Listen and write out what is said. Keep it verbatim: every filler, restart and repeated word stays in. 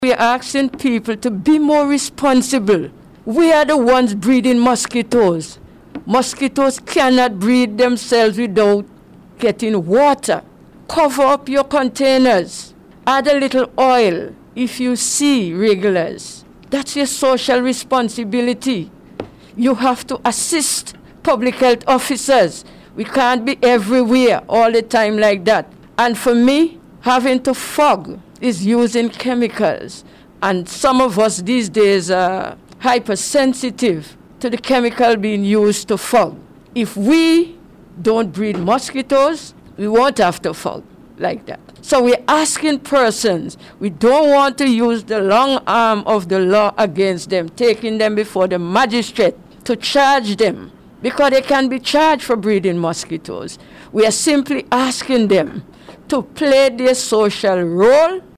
We are asking people to be more responsible. We are the ones breeding mosquitoes. Mosquitoes cannot breed themselves without getting water. Cover up your containers. Add a little oil if you see regulars. That's your social responsibility. You have to assist public health officers. We can't be everywhere all the time like that. And for me, having to fog is using chemicals. And some of us these days are hypersensitive to the chemical being used to fog. If we don't breed mosquitoes, we won't have to fog like that. So we're asking persons, we don't want to use the long arm of the law against them, taking them before the magistrate to charge them, because they can be charged for breeding mosquitoes. We are simply asking them to play their social role